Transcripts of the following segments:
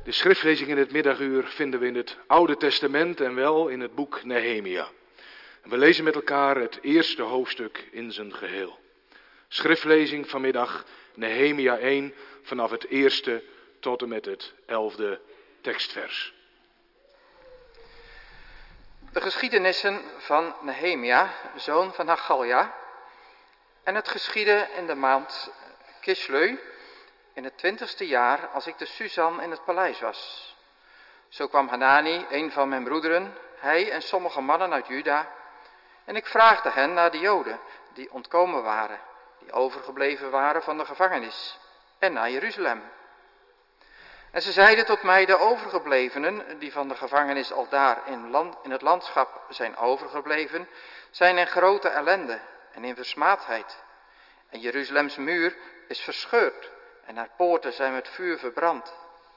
De schriftlezing in het middaguur vinden we in het Oude Testament en wel in het boek Nehemia. We lezen met elkaar het eerste hoofdstuk in zijn geheel. Schriftlezing vanmiddag Nehemia 1 vanaf het eerste tot en met het 11e tekstvers. De geschiedenissen van Nehemia, zoon van Haggalja. En het geschiedde in de maand Kisleu, in het 20ste jaar, als ik te Susan in het paleis was. Zo kwam Hanani, een van mijn broederen, hij en sommige mannen uit Juda. En ik vraagde hen naar de Joden die ontkomen waren, die overgebleven waren van de gevangenis, en naar Jeruzalem. En ze zeiden tot mij, de overgeblevenen die van de gevangenis al daar in het landschap zijn overgebleven, zijn in grote ellende en in versmaadheid. En Jeruzalems muur is verscheurd en haar poorten zijn met vuur verbrand.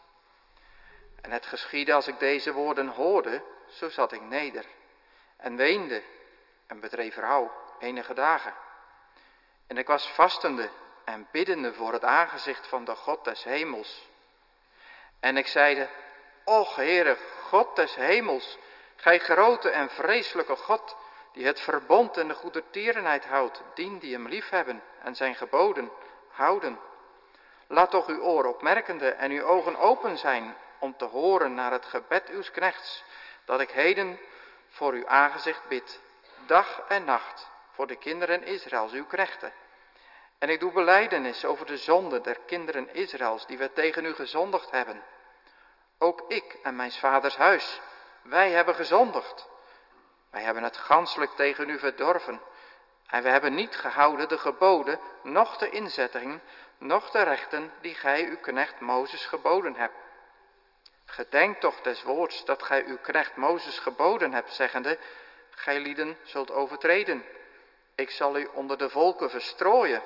En het geschiedde als ik deze woorden hoorde, zo zat ik neder en weende en bedreef rouw enige dagen. En ik was vastende en biddende voor het aangezicht van de God des hemels. En ik zeide, Och Heere, God des hemels, gij grote en vreselijke God, die het verbond en de goedertierenheid houdt, dien die hem liefhebben en zijn geboden houden. Laat toch uw oor opmerkende en uw ogen open zijn om te horen naar het gebed uws knechts, dat ik heden voor uw aangezicht bid, dag en nacht, voor de kinderen Israëls, uw knechten. En ik doe belijdenis over de zonde der kinderen Israëls, die we tegen u gezondigd hebben. Ook ik en mijn vaders huis, wij hebben gezondigd. Wij hebben het ganselijk tegen u verdorven. En we hebben niet gehouden de geboden, noch de inzettingen, noch de rechten die gij uw knecht Mozes geboden hebt. Gedenk toch des woords dat gij uw knecht Mozes geboden hebt, zeggende, gij lieden zult overtreden. Ik zal u onder de volken verstrooien.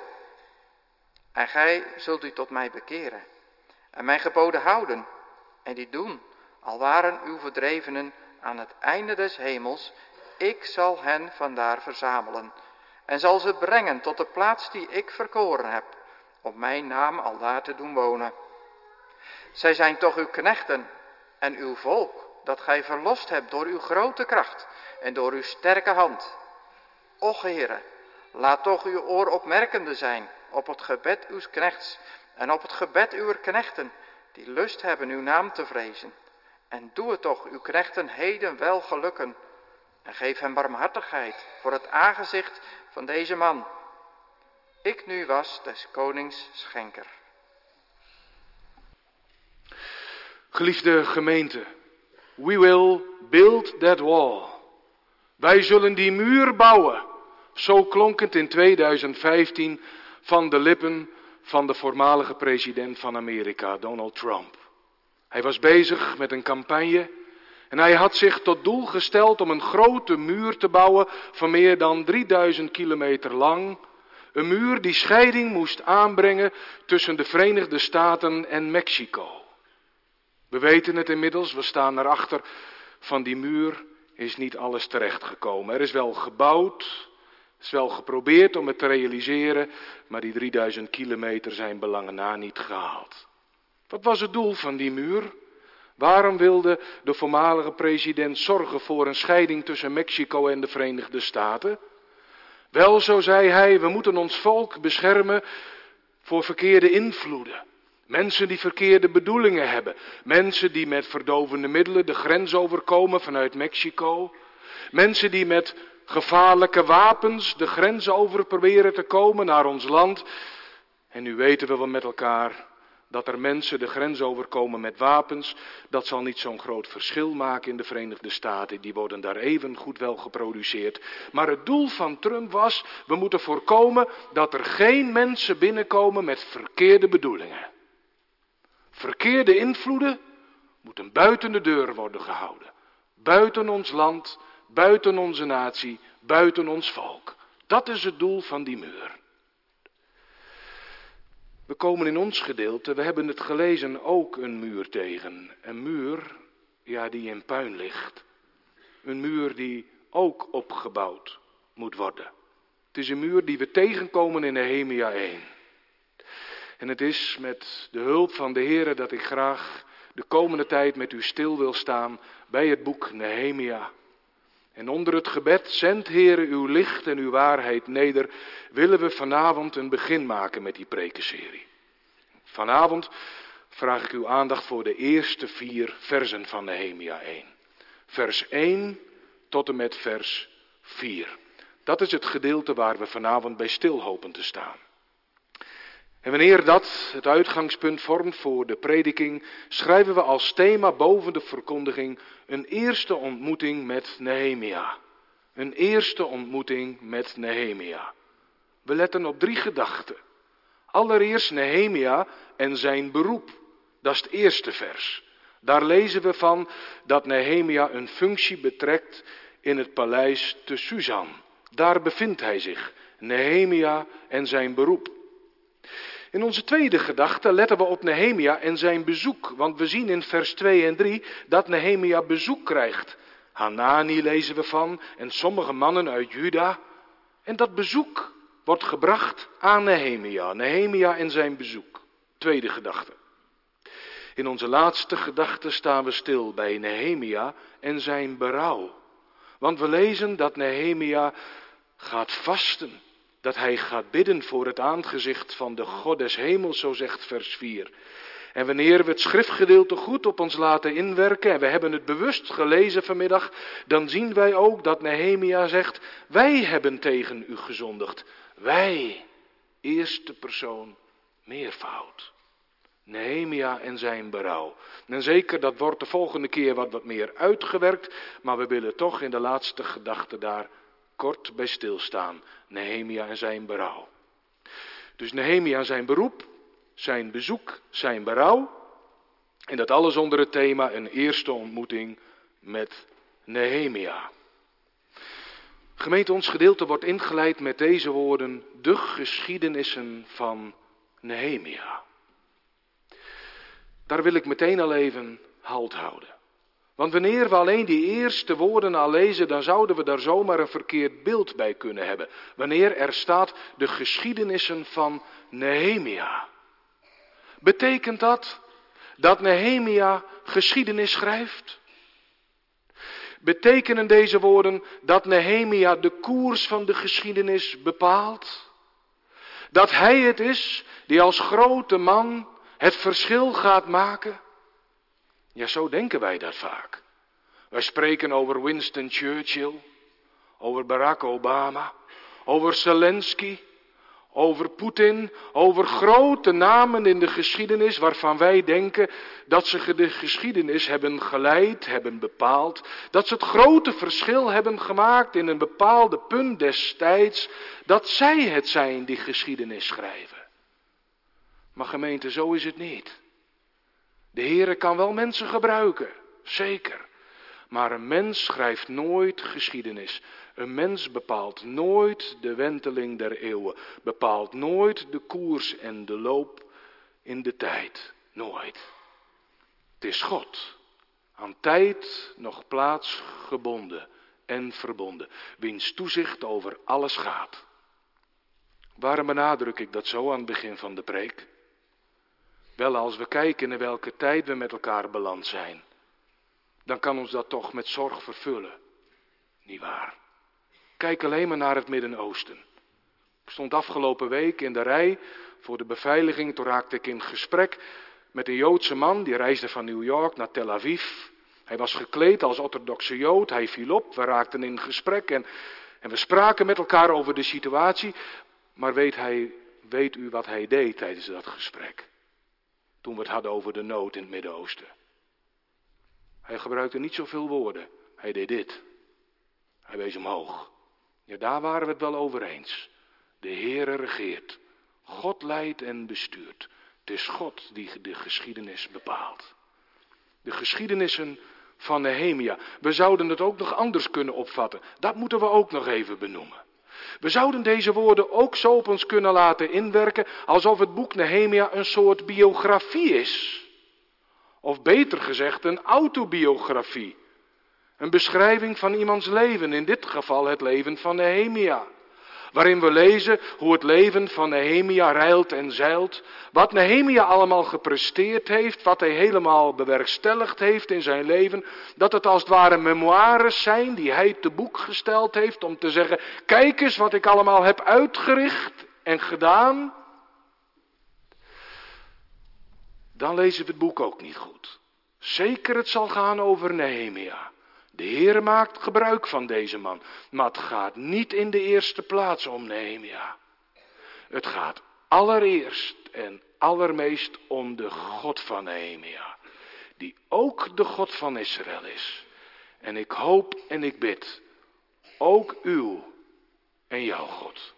En gij zult u tot mij bekeren en mijn geboden houden en die doen, al waren uw verdrevenen aan het einde des hemels, ik zal hen vandaar verzamelen en zal ze brengen tot de plaats die ik verkoren heb, om mijn naam aldaar te doen wonen. Zij zijn toch uw knechten en uw volk, dat gij verlost hebt door uw grote kracht en door uw sterke hand. Och Heere, laat toch uw oor opmerkende zijn op het gebed uws knechts en op het gebed uwer knechten, die lust hebben uw naam te vrezen. En doe het toch uw knechten heden wel gelukken. En geef hem barmhartigheid voor het aangezicht van deze man. Ik nu was des konings schenker. Geliefde gemeente, we will build that wall. Wij zullen die muur bouwen. Zo klonk het in 2015 van de lippen van de voormalige president van Amerika, Donald Trump. Hij was bezig met een campagne en hij had zich tot doel gesteld om een grote muur te bouwen van meer dan 3000 kilometer lang. Een muur die scheiding moest aanbrengen tussen de Verenigde Staten en Mexico. We weten het inmiddels, we staan erachter, van die muur is niet alles terechtgekomen. Er is wel gebouwd, er is wel geprobeerd om het te realiseren, maar die 3000 kilometer zijn belangen na niet gehaald. Wat was het doel van die muur? Waarom wilde de voormalige president zorgen voor een scheiding tussen Mexico en de Verenigde Staten? Wel, zo zei hij, we moeten ons volk beschermen voor verkeerde invloeden. Mensen die verkeerde bedoelingen hebben. Mensen die met verdovende middelen de grens overkomen vanuit Mexico. Mensen die met gevaarlijke wapens de grens over proberen te komen naar ons land. En nu weten we wel met elkaar dat er mensen de grens overkomen met wapens. Dat zal niet zo'n groot verschil maken in de Verenigde Staten. Die worden daar even goed wel geproduceerd. Maar het doel van Trump was, we moeten voorkomen dat er geen mensen binnenkomen met verkeerde bedoelingen. Verkeerde invloeden moeten buiten de deur worden gehouden. Buiten ons land, buiten onze natie, buiten ons volk. Dat is het doel van die muur. We komen in ons gedeelte, we hebben het gelezen, ook een muur tegen. Een muur, ja, die in puin ligt. Een muur die ook opgebouwd moet worden. Het is een muur die we tegenkomen in Nehemia 1. En het is met de hulp van de Heere dat ik graag de komende tijd met u stil wil staan bij het boek Nehemia. En onder het gebed, zend Heere uw licht en uw waarheid neder, willen we vanavond een begin maken met die prekenserie. Vanavond vraag ik uw aandacht voor de eerste 4 versen van Nehemia 1. Vers 1 tot en met vers 4. Dat is het gedeelte waar we vanavond bij stil hopen te staan. En wanneer dat het uitgangspunt vormt voor de prediking, schrijven we als thema boven de verkondiging een eerste ontmoeting met Nehemia. Een eerste ontmoeting met Nehemia. We letten op 3 gedachten. Allereerst Nehemia en zijn beroep. Dat is het eerste vers. Daar lezen we van dat Nehemia een functie betrekt in het paleis te Susan. Daar bevindt hij zich. Nehemia en zijn beroep. In onze tweede gedachte letten we op Nehemia en zijn bezoek. Want we zien in vers 2 en 3 dat Nehemia bezoek krijgt. Hanani lezen we van en sommige mannen uit Juda. En dat bezoek wordt gebracht aan Nehemia. Nehemia en zijn bezoek. Tweede gedachte. In onze laatste gedachte staan we stil bij Nehemia en zijn berouw. Want we lezen dat Nehemia gaat vasten. Dat hij gaat bidden voor het aangezicht van de God des hemels, zo zegt vers 4. En wanneer we het schriftgedeelte goed op ons laten inwerken, en we hebben het bewust gelezen vanmiddag, dan zien wij ook dat Nehemia zegt, wij hebben tegen u gezondigd. Wij, eerste persoon, meervoud. Nehemia en zijn berouw. En zeker, dat wordt de volgende keer wat meer uitgewerkt, maar we willen toch in de laatste gedachte daar kort bij stilstaan. Nehemia en zijn berouw. Dus Nehemia en zijn beroep, zijn bezoek, zijn berouw. En dat alles onder het thema een eerste ontmoeting met Nehemia. Gemeente, ons gedeelte wordt ingeleid met deze woorden, de geschiedenissen van Nehemia. Daar wil ik meteen al even halt houden. Want wanneer we alleen die eerste woorden al lezen, dan zouden we daar zomaar een verkeerd beeld bij kunnen hebben. Wanneer er staat de geschiedenissen van Nehemia. Betekent dat Nehemia geschiedenis schrijft? Betekenen deze woorden dat Nehemia de koers van de geschiedenis bepaalt? Dat hij het is die als grote man het verschil gaat maken? Ja, zo denken wij dat vaak. Wij spreken over Winston Churchill, over Barack Obama, over Zelensky, over Poetin, over grote namen in de geschiedenis waarvan wij denken dat ze de geschiedenis hebben geleid, hebben bepaald. Dat ze het grote verschil hebben gemaakt in een bepaalde punt destijds, dat zij het zijn die geschiedenis schrijven. Maar gemeente, zo is het niet. De Heere kan wel mensen gebruiken, zeker. Maar een mens schrijft nooit geschiedenis. Een mens bepaalt nooit de wenteling der eeuwen. Bepaalt nooit de koers en de loop in de tijd. Nooit. Het is God. Aan tijd nog plaats gebonden en verbonden. Wiens toezicht over alles gaat. Waarom benadruk ik dat zo aan het begin van de preek? Wel, als we kijken in welke tijd we met elkaar beland zijn, dan kan ons dat toch met zorg vervullen. Niet waar? Kijk alleen maar naar het Midden-Oosten. Ik stond afgelopen week in de rij voor de beveiliging. Toen raakte ik in gesprek met een Joodse man. Die reisde van New York naar Tel Aviv. Hij was gekleed als orthodoxe Jood. Hij viel op. We raakten in gesprek en we spraken met elkaar over de situatie. Maar weet u wat hij deed tijdens dat gesprek? Toen we het hadden over de nood in het Midden-Oosten. Hij gebruikte niet zoveel woorden. Hij deed dit. Hij wees omhoog. Ja, daar waren we het wel over eens. De Heere regeert. God leidt en bestuurt. Het is God die de geschiedenis bepaalt. De geschiedenissen van Nehemia. We zouden het ook nog anders kunnen opvatten. Dat moeten we ook nog even benoemen. We zouden deze woorden ook zo op ons kunnen laten inwerken, alsof het boek Nehemia een soort biografie is. Of beter gezegd, een autobiografie. Een beschrijving van iemands leven, in dit geval het leven van Nehemia. Waarin we lezen hoe het leven van Nehemia reilt en zeilt. Wat Nehemia allemaal gepresteerd heeft, wat hij helemaal bewerkstelligd heeft in zijn leven. Dat het als het ware memoires zijn die hij te boek gesteld heeft om te zeggen, kijk eens wat ik allemaal heb uitgericht en gedaan. Dan lezen we het boek ook niet goed. Zeker het zal gaan over Nehemia. De Heer maakt gebruik van deze man. Maar het gaat niet in de eerste plaats om Nehemia. Het gaat allereerst en allermeest om de God van Nehemia. Die ook de God van Israël is. En ik hoop en ik bid. Ook uw en jouw God.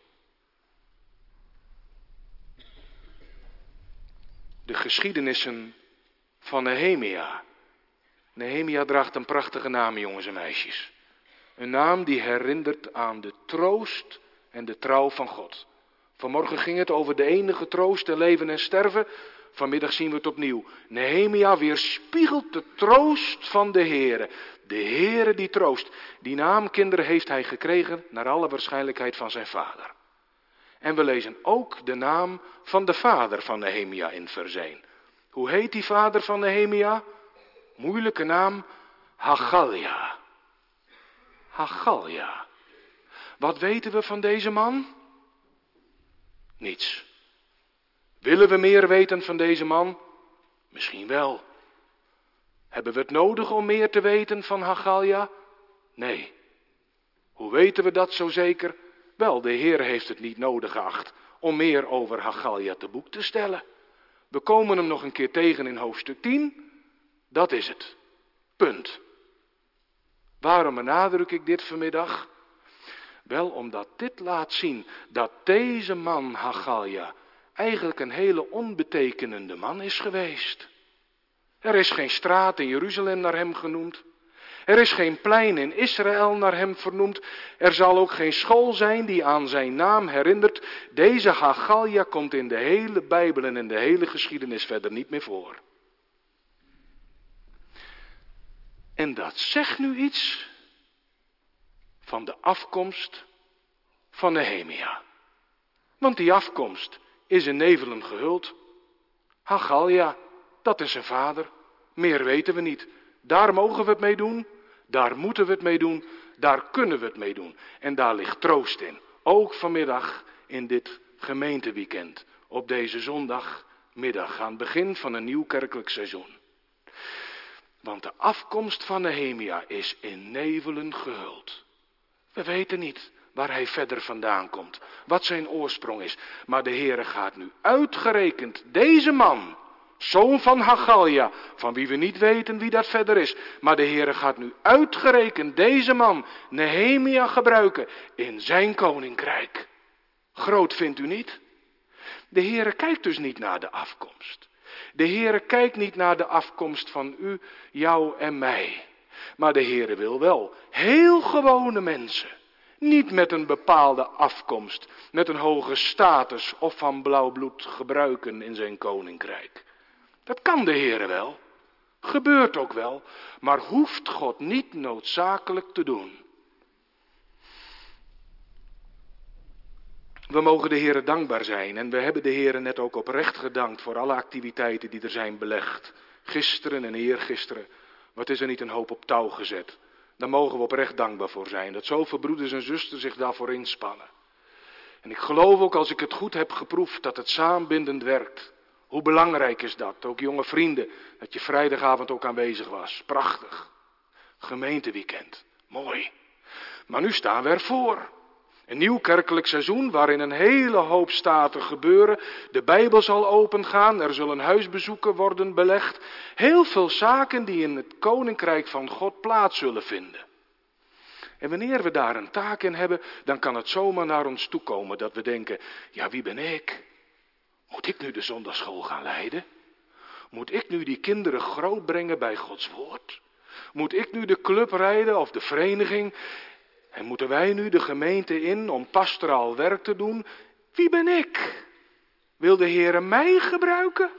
De geschiedenissen van Nehemia. Nehemia draagt een prachtige naam, jongens en meisjes. Een naam die herinnert aan de troost en de trouw van God. Vanmorgen ging het over de enige troost in leven en sterven. Vanmiddag zien we het opnieuw. Nehemia weerspiegelt de troost van de Heere. De Heere die troost. Die naam, kinderen, heeft hij gekregen naar alle waarschijnlijkheid van zijn vader. En we lezen ook de naam van de vader van Nehemia in vers 1. Hoe heet die vader van Nehemia? Moeilijke naam, Hachalja. Hachalja. Wat weten we van deze man? Niets. Willen we meer weten van deze man? Misschien wel. Hebben we het nodig om meer te weten van Hachalja? Nee. Hoe weten we dat zo zeker? Wel, de Heer heeft het niet nodig geacht om meer over Hachalja te boek te stellen. We komen hem nog een keer tegen in hoofdstuk 10. Dat is het. Punt. Waarom benadruk ik dit vanmiddag? Wel, omdat dit laat zien dat deze man Hachalja eigenlijk een hele onbetekenende man is geweest. Er is geen straat in Jeruzalem naar hem genoemd. Er is geen plein in Israël naar hem vernoemd. Er zal ook geen school zijn die aan zijn naam herinnert. Deze Hachalja komt in de hele Bijbel en in de hele geschiedenis verder niet meer voor. En dat zegt nu iets van de afkomst van Nehemia. Want die afkomst is in nevelen gehuld. Hachalja, dat is zijn vader. Meer weten we niet. Daar mogen we het mee doen. Daar moeten we het mee doen. Daar kunnen we het mee doen. En daar ligt troost in. Ook vanmiddag in dit gemeenteweekend. Op deze zondagmiddag aan het begin van een nieuw kerkelijk seizoen. Want de afkomst van Nehemia is in nevelen gehuld. We weten niet waar hij verder vandaan komt. Wat zijn oorsprong is. Maar de Heere gaat nu uitgerekend deze man, zoon van Hachalja, van wie we niet weten wie dat verder is. Maar de Heere gaat nu uitgerekend deze man, Nehemia, gebruiken in zijn koninkrijk. Groot vindt u niet? De Heere kijkt dus niet naar de afkomst. De Heere kijkt niet naar de afkomst van u, jou en mij. Maar de Heere wil wel heel gewone mensen. Niet met een bepaalde afkomst, met een hoge status of van blauw bloed gebruiken in zijn koninkrijk. Dat kan de Heere wel. Gebeurt ook wel. Maar hoeft God niet noodzakelijk te doen. We mogen de Heere dankbaar zijn en we hebben de Heere net ook oprecht gedankt voor alle activiteiten die er zijn belegd. Gisteren en eergisteren, wat is er niet een hoop op touw gezet. Daar mogen we oprecht dankbaar voor zijn, dat zoveel broeders en zusters zich daarvoor inspannen. En ik geloof ook, als ik het goed heb geproefd, dat het saambindend werkt. Hoe belangrijk is dat? Ook jonge vrienden, dat je vrijdagavond ook aanwezig was. Prachtig. Gemeenteweekend. Mooi. Maar nu staan we ervoor. Een nieuw kerkelijk seizoen waarin een hele hoop staten gebeuren. De Bijbel zal opengaan, er zullen huisbezoeken worden belegd. Heel veel zaken die in het koninkrijk van God plaats zullen vinden. En wanneer we daar een taak in hebben, dan kan het zomaar naar ons toekomen dat we denken, ja, wie ben ik? Moet ik nu de zondagschool gaan leiden? Moet ik nu die kinderen grootbrengen bij Gods woord? Moet ik nu de club rijden of de vereniging? En moeten wij nu de gemeente in om pastoraal werk te doen? Wie ben ik? Wil de Heere mij gebruiken?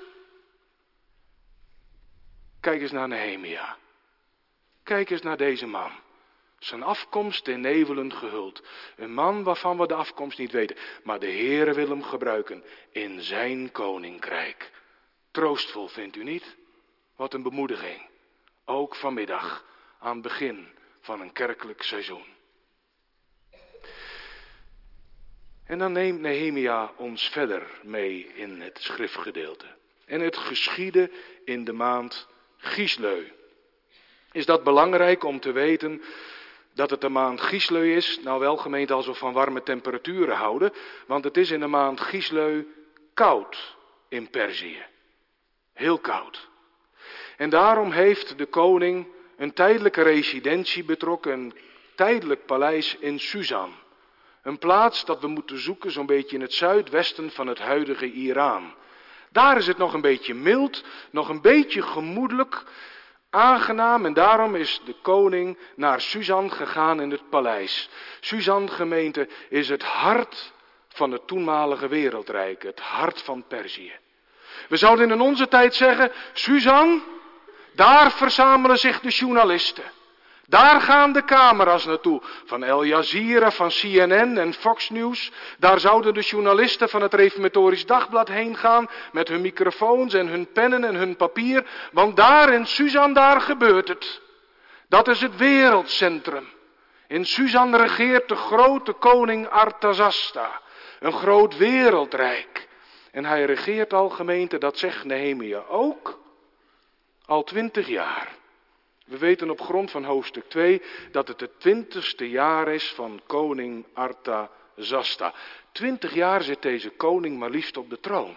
Kijk eens naar Nehemia. Kijk eens naar deze man. Zijn afkomst in nevelen gehuld. Een man waarvan we de afkomst niet weten. Maar de Heere wil hem gebruiken in zijn koninkrijk. Troostvol, vindt u niet? Wat een bemoediging. Ook vanmiddag aan het begin van een kerkelijk seizoen. En dan neemt Nehemia ons verder mee in het schriftgedeelte. En het geschiedde in de maand Gisleu. Is dat belangrijk om te weten dat het de maand Gisleu is? Nou wel, gemeente, als we van warme temperaturen houden. Want het is in de maand Gisleu koud in Perzië. Heel koud. En daarom heeft de koning een tijdelijke residentie betrokken, een tijdelijk paleis in Susan. Een plaats dat we moeten zoeken zo'n beetje in het zuidwesten van het huidige Iran. Daar is het nog een beetje mild, nog een beetje gemoedelijk, aangenaam. En daarom is de koning naar Susan gegaan in het paleis. Susan, gemeente, is het hart van het toenmalige wereldrijk, het hart van Perzië. We zouden in onze tijd zeggen, Susan, daar verzamelen zich de journalisten. Daar gaan de camera's naartoe, van Al Jazeera, van CNN en Fox News. Daar zouden de journalisten van het Reformatorisch Dagblad heen gaan, met hun microfoons en hun pennen en hun papier. Want daar in Susan, daar gebeurt het. Dat is het wereldcentrum. In Susan regeert de grote koning Artazasta, een groot wereldrijk. En hij regeert al, gemeente, dat zegt Nehemia ook, al 20 jaar. We weten op grond van hoofdstuk 2 dat het het 20ste jaar is van koning Artazasta. 20 jaar zit deze koning maar liefst op de troon.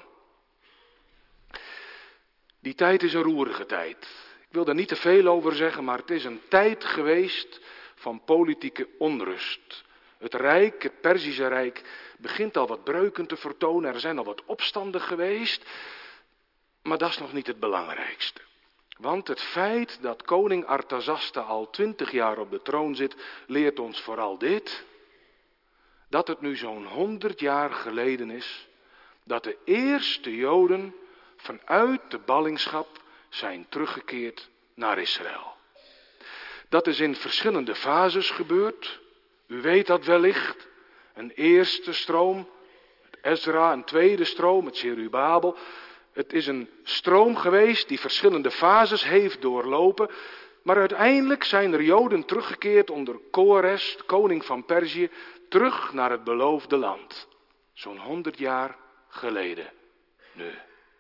Die tijd is een roerige tijd. Ik wil daar niet te veel over zeggen, maar het is een tijd geweest van politieke onrust. Het Rijk, het Perzische Rijk, begint al wat breuken te vertonen. Er zijn al wat opstanden geweest. Maar dat is nog niet het belangrijkste. Want het feit dat koning Artazasta al 20 jaar op de troon zit, leert ons vooral dit. Dat het nu zo'n 100 jaar geleden is, dat de eerste Joden vanuit de ballingschap zijn teruggekeerd naar Israël. Dat is in verschillende fases gebeurd. U weet dat wellicht. Een eerste stroom, Ezra, een tweede stroom, het Zerubabel. Het is een stroom geweest die verschillende fases heeft doorlopen. Maar uiteindelijk zijn er Joden teruggekeerd onder Kores, de koning van Perzië, terug naar het beloofde land. Zo'n 100 jaar geleden nu.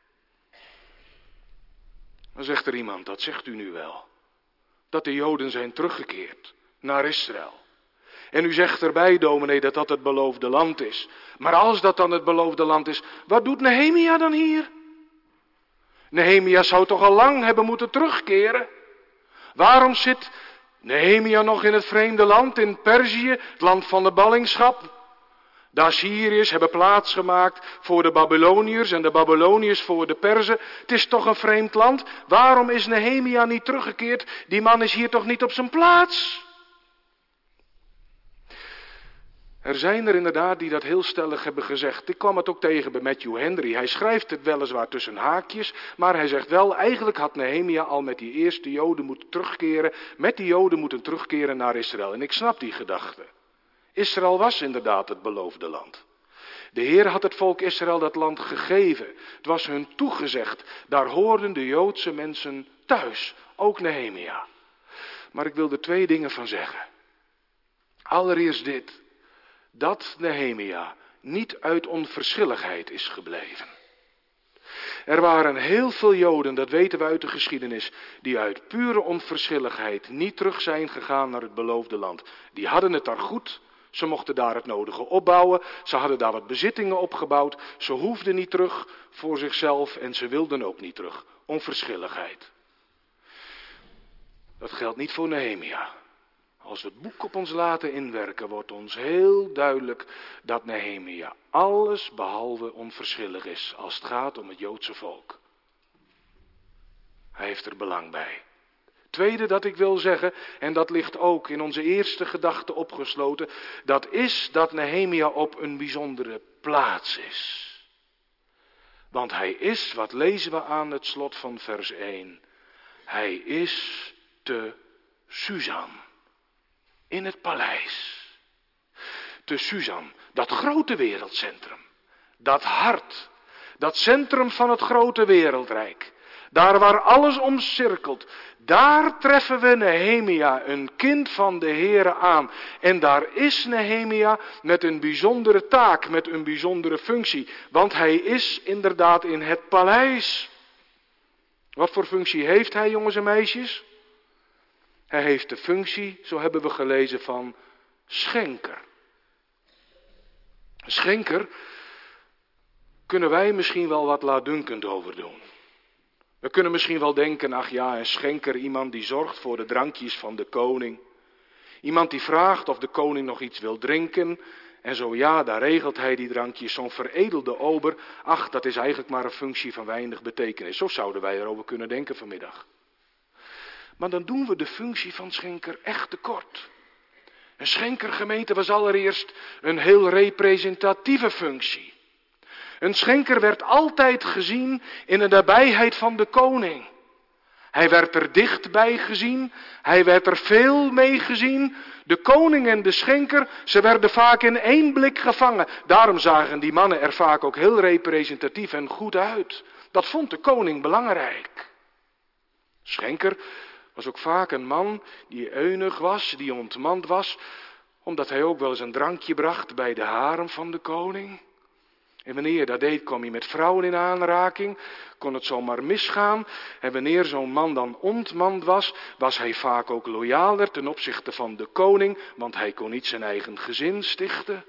Dan zegt er iemand, dat zegt u nu wel. Dat de Joden zijn teruggekeerd naar Israël. En u zegt erbij, dominee, dat dat het beloofde land is. Maar als dat dan het beloofde land is, wat doet Nehemia dan hier? Nehemia zou toch al lang hebben moeten terugkeren? Waarom zit Nehemia nog in het vreemde land, in Perzië, het land van de ballingschap? De Assyriërs hebben plaatsgemaakt voor de Babyloniërs en de Babyloniërs voor de Perzen. Het is toch een vreemd land? Waarom is Nehemia niet teruggekeerd? Die man is hier toch niet op zijn plaats? Er zijn er inderdaad die dat heel stellig hebben gezegd. Ik kwam het ook tegen bij Matthew Henry. Hij schrijft het weliswaar tussen haakjes, maar hij zegt wel, eigenlijk had Nehemia al met die eerste Joden moeten terugkeren, met die Joden moeten terugkeren naar Israël. En ik snap die gedachte. Israël was inderdaad het beloofde land. De Heer had het volk Israël dat land gegeven. Het was hun toegezegd. Daar hoorden de Joodse mensen thuis, ook Nehemia. Maar ik wil er 2 dingen van zeggen. Allereerst dit. Dat Nehemia niet uit onverschilligheid is gebleven. Er waren heel veel Joden, dat weten we uit de geschiedenis, die uit pure onverschilligheid niet terug zijn gegaan naar het beloofde land. Die hadden het daar goed, ze mochten daar het nodige opbouwen, ze hadden daar wat bezittingen opgebouwd, ze hoefden niet terug voor zichzelf en ze wilden ook niet terug. Onverschilligheid. Dat geldt niet voor Nehemia. Als we het boek op ons laten inwerken, wordt ons heel duidelijk dat Nehemia alles behalve onverschillig is als het gaat om het Joodse volk. Hij heeft er belang bij. Tweede dat ik wil zeggen, en dat ligt ook in onze eerste gedachte opgesloten, dat is dat Nehemia op een bijzondere plaats is. Want hij is, wat lezen we aan het slot van vers 1, hij is te Susan. in het paleis. Te Susan, dat grote wereldcentrum. Dat hart, dat centrum van het grote wereldrijk. Daar waar alles omcirkelt, daar treffen we Nehemia, een kind van de Heere, aan. En daar is Nehemia met een bijzondere taak, met een bijzondere functie. Want hij is inderdaad in het paleis. Wat voor functie heeft hij, jongens en meisjes? Hij heeft de functie, zo hebben we gelezen, van schenker. Schenker kunnen wij misschien wel wat laatdunkend over doen. We kunnen misschien wel denken, ach ja, een schenker, iemand die zorgt voor de drankjes van de koning. Iemand die vraagt of de koning nog iets wil drinken. En zo ja, daar regelt hij die drankjes. Zo'n veredelde ober, ach, dat is eigenlijk maar een functie van weinig betekenis. Zo zouden wij erover kunnen denken vanmiddag. Maar dan doen we de functie van schenker echt tekort. Een schenkergemeente was allereerst een heel representatieve functie. Een schenker werd altijd gezien in de nabijheid van de koning. Hij werd er dichtbij gezien, hij werd er veel mee gezien. De koning en de schenker, ze werden vaak in één blik gevangen. Daarom zagen die mannen er vaak ook heel representatief en goed uit. Dat vond de koning belangrijk. Schenker was ook vaak een man die eunuch was, die ontmand was, omdat hij ook wel eens een drankje bracht bij de harem van de koning. En wanneer je dat deed, kwam je met vrouwen in aanraking, kon het zomaar misgaan. En wanneer zo'n man dan ontmand was, was hij vaak ook loyaler ten opzichte van de koning, want hij kon niet zijn eigen gezin stichten.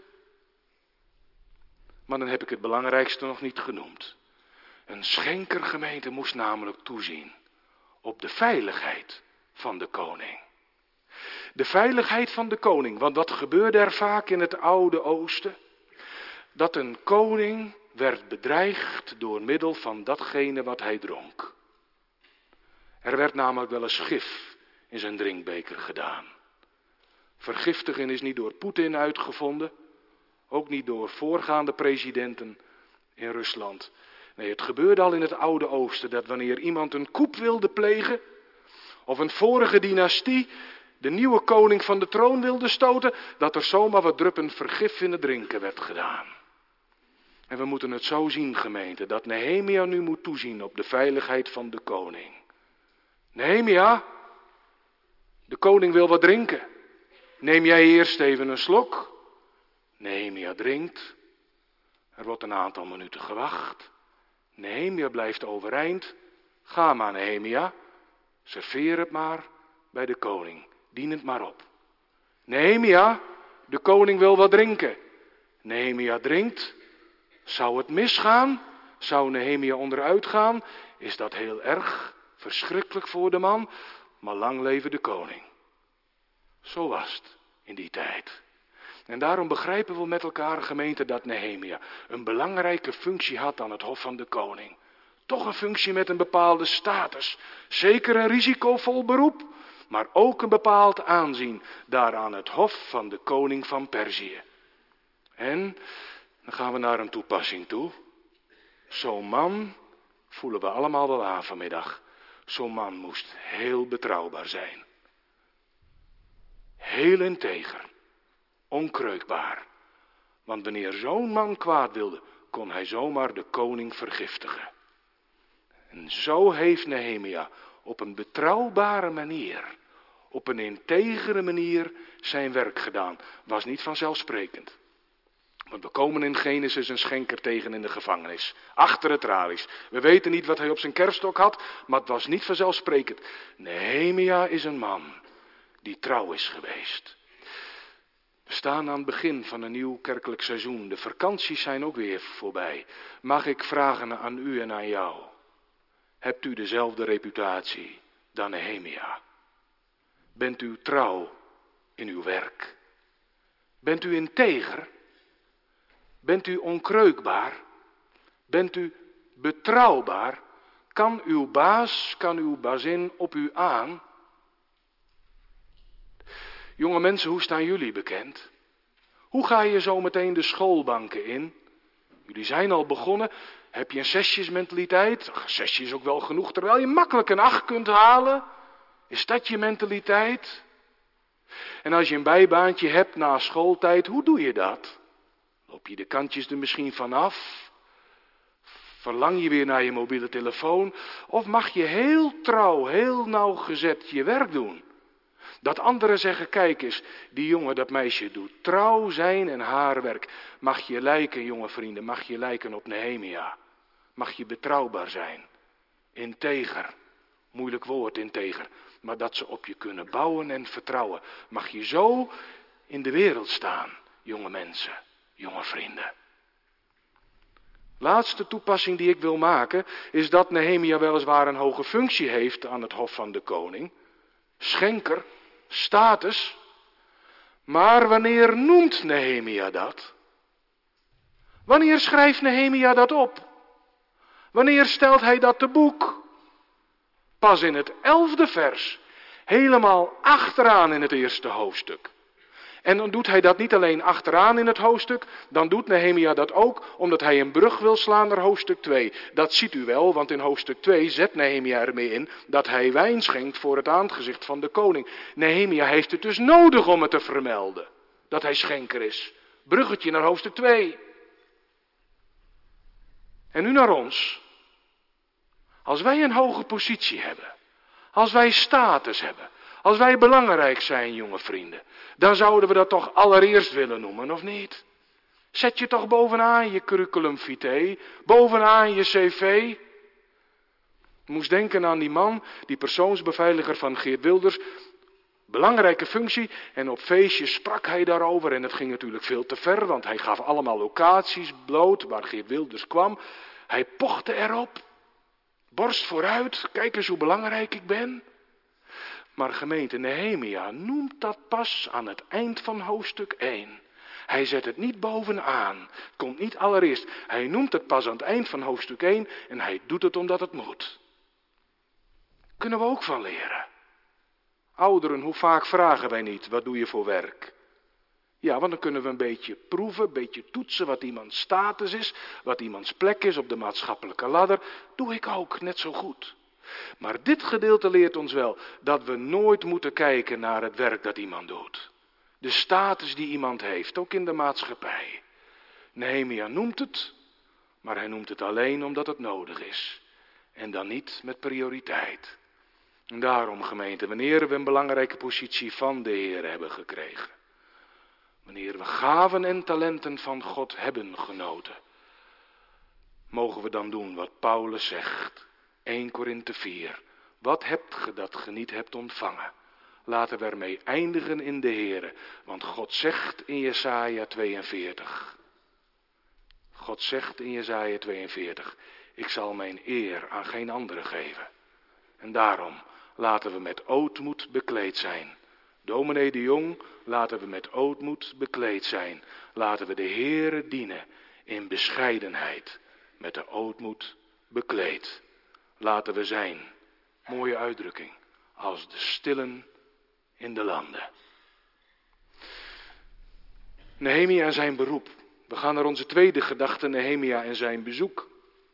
Maar dan heb ik het belangrijkste nog niet genoemd. Een schenkergemeente moest namelijk toezien op de veiligheid van de koning. De veiligheid van de koning, want dat gebeurde er vaak in het Oude Oosten. Dat een koning werd bedreigd door middel van datgene wat hij dronk. Er werd namelijk wel eens gif in zijn drinkbeker gedaan. Vergiftigen is niet door Poetin uitgevonden, ook niet door voorgaande presidenten in Rusland. Nee, het gebeurde al in het Oude Oosten dat wanneer iemand een coup wilde plegen, of een vorige dynastie de nieuwe koning van de troon wilde stoten, dat er zomaar wat druppen vergif in het drinken werd gedaan. En we moeten het zo zien, gemeente, dat Nehemia nu moet toezien op de veiligheid van de koning. Nehemia, de koning wil wat drinken. Neem jij eerst even een slok. Nehemia drinkt. Er wordt een aantal minuten gewacht. Nehemia blijft overeind. Ga maar, Nehemia. Serveer het maar bij de koning. Dien het maar op. Nehemia, de koning wil wat drinken. Nehemia drinkt. Zou het misgaan? Zou Nehemia onderuit gaan? Is dat heel erg verschrikkelijk voor de man? Maar lang leven de koning. Zo was het in die tijd. En daarom begrijpen we met elkaar, gemeente, dat Nehemia een belangrijke functie had aan het hof van de koning. Toch een functie met een bepaalde status. Zeker een risicovol beroep, maar ook een bepaald aanzien daar aan het hof van de koning van Perzië. En dan gaan we naar een toepassing toe. Zo'n man, voelen we allemaal wel aan vanmiddag, zo'n man moest heel betrouwbaar zijn. Heel integer, onkreukbaar. Want wanneer zo'n man kwaad wilde, kon hij zomaar de koning vergiftigen. En zo heeft Nehemia op een betrouwbare manier, op een integere manier zijn werk gedaan. Was niet vanzelfsprekend. Want we komen in Genesis een schenker tegen in de gevangenis. Achter de tralies. We weten niet wat hij op zijn kerfstok had, maar het was niet vanzelfsprekend. Nehemia is een man die trouw is geweest. We staan aan het begin van een nieuw kerkelijk seizoen. De vakanties zijn ook weer voorbij. Mag ik vragen aan u en aan jou? Hebt u dezelfde reputatie dan Nehemia? Bent u trouw in uw werk? Bent u integer? Bent u onkreukbaar? Bent u betrouwbaar? Kan uw baas, kan uw bazin op u aan? Jonge mensen, hoe staan jullie bekend? Hoe ga je zo meteen de schoolbanken in? Jullie zijn al begonnen. Heb je een zesjesmentaliteit? Zesje is ook wel genoeg, terwijl je makkelijk een 8 kunt halen. Is dat je mentaliteit? En als je een bijbaantje hebt na schooltijd, hoe doe je dat? Loop je de kantjes er misschien vanaf? Verlang je weer naar je mobiele telefoon? Of mag je heel trouw, heel nauwgezet je werk doen? Dat anderen zeggen, kijk eens, die jongen, dat meisje doet trouw zijn en haar werk. Mag je lijken, jonge vrienden, mag je lijken op Nehemia. Mag je betrouwbaar zijn. Integer. Moeilijk woord, integer. Maar dat ze op je kunnen bouwen en vertrouwen. Mag je zo in de wereld staan, jonge mensen, jonge vrienden. Laatste toepassing die ik wil maken, is dat Nehemia weliswaar een hoge functie heeft aan het hof van de koning. Schenker, status. Maar wanneer noemt Nehemia dat? Wanneer schrijft Nehemia dat op? Wanneer stelt hij dat te boek? Pas in het 11e vers, helemaal achteraan in het eerste hoofdstuk. En dan doet hij dat niet alleen achteraan in het hoofdstuk, dan doet Nehemia dat ook omdat hij een brug wil slaan naar hoofdstuk 2. Dat ziet u wel, want in hoofdstuk 2 zet Nehemia ermee in dat hij wijn schenkt voor het aangezicht van de koning. Nehemia heeft het dus nodig om het te vermelden, dat hij schenker is. Bruggetje naar hoofdstuk 2. En nu naar ons. Als wij een hoge positie hebben, als wij status hebben, als wij belangrijk zijn, jonge vrienden, dan zouden we dat toch allereerst willen noemen, of niet? Zet je toch bovenaan je curriculum vitae, bovenaan je cv. Ik moest denken aan die man, die persoonsbeveiliger van Geert Wilders, belangrijke functie, en op feestjes sprak hij daarover en het ging natuurlijk veel te ver, want hij gaf allemaal locaties bloot waar Geert Wilders kwam. Hij pochte erop, borst vooruit, kijk eens hoe belangrijk ik ben. Maar gemeente Nehemia noemt dat pas aan het eind van hoofdstuk 1. Hij zet het niet bovenaan, het komt niet allereerst. Hij noemt het pas aan het eind van hoofdstuk 1 en hij doet het omdat het moet. Kunnen we ook van leren. Ouderen, hoe vaak vragen wij niet, wat doe je voor werk? Ja, want dan kunnen we een beetje proeven, een beetje toetsen wat iemands status is, wat iemands plek is op de maatschappelijke ladder. Doe ik ook, net zo goed. Maar dit gedeelte leert ons wel dat we nooit moeten kijken naar het werk dat iemand doet. De status die iemand heeft, ook in de maatschappij. Nehemia noemt het, maar hij noemt het alleen omdat het nodig is. En dan niet met prioriteit. En daarom, gemeente, wanneer we een belangrijke positie van de Heer hebben gekregen, wanneer we gaven en talenten van God hebben genoten, mogen we dan doen wat Paulus zegt. 1 Korinthe 4. Wat hebt ge dat ge niet hebt ontvangen? Laten we ermee eindigen in de Heere. Want God zegt in Jesaja 42. God zegt in Jesaja 42. Ik zal mijn eer aan geen andere geven. En daarom laten we met ootmoed bekleed zijn. Dominee de Jong, laten we met ootmoed bekleed zijn. Laten we de Heere dienen in bescheidenheid. Met de ootmoed bekleed. Laten we zijn, mooie uitdrukking, als de stillen in de landen. Nehemia en zijn beroep. We gaan naar onze tweede gedachte, Nehemia en zijn bezoek.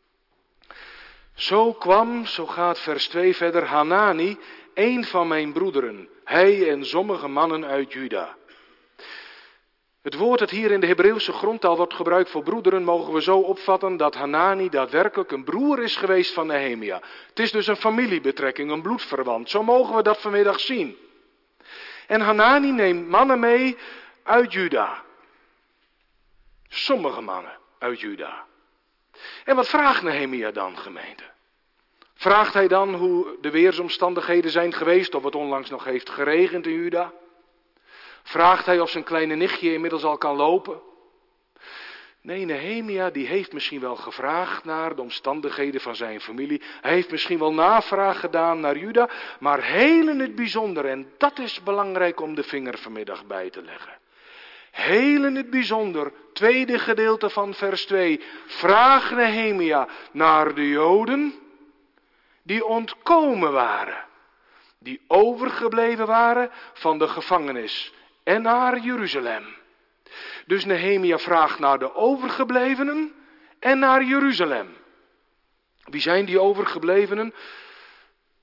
Zo kwam, zo gaat vers 2 verder, Hanani, een van mijn broederen, hij en sommige mannen uit Juda. Het woord dat hier in de Hebreeuwse grondtaal wordt gebruikt voor broederen, mogen we zo opvatten dat Hanani daadwerkelijk een broer is geweest van Nehemia. Het is dus een familiebetrekking, een bloedverwant. Zo mogen we dat vanmiddag zien. En Hanani neemt mannen mee uit Juda. Sommige mannen uit Juda. En wat vraagt Nehemia dan, gemeente? Vraagt hij dan hoe de weersomstandigheden zijn geweest, of het onlangs nog heeft geregend in Juda? Vraagt hij of zijn kleine nichtje inmiddels al kan lopen? Nee, Nehemia die heeft misschien wel gevraagd naar de omstandigheden van zijn familie. Hij heeft misschien wel navraag gedaan naar Juda. Maar heel in het bijzonder, en dat is belangrijk om de vinger vanmiddag bij te leggen. Heel in het bijzonder, tweede gedeelte van vers 2. Vraagt Nehemia naar de Joden die ontkomen waren. Die overgebleven waren van de gevangenis. En naar Jeruzalem. Dus Nehemia vraagt naar de overgeblevenen en naar Jeruzalem. Wie zijn die overgeblevenen?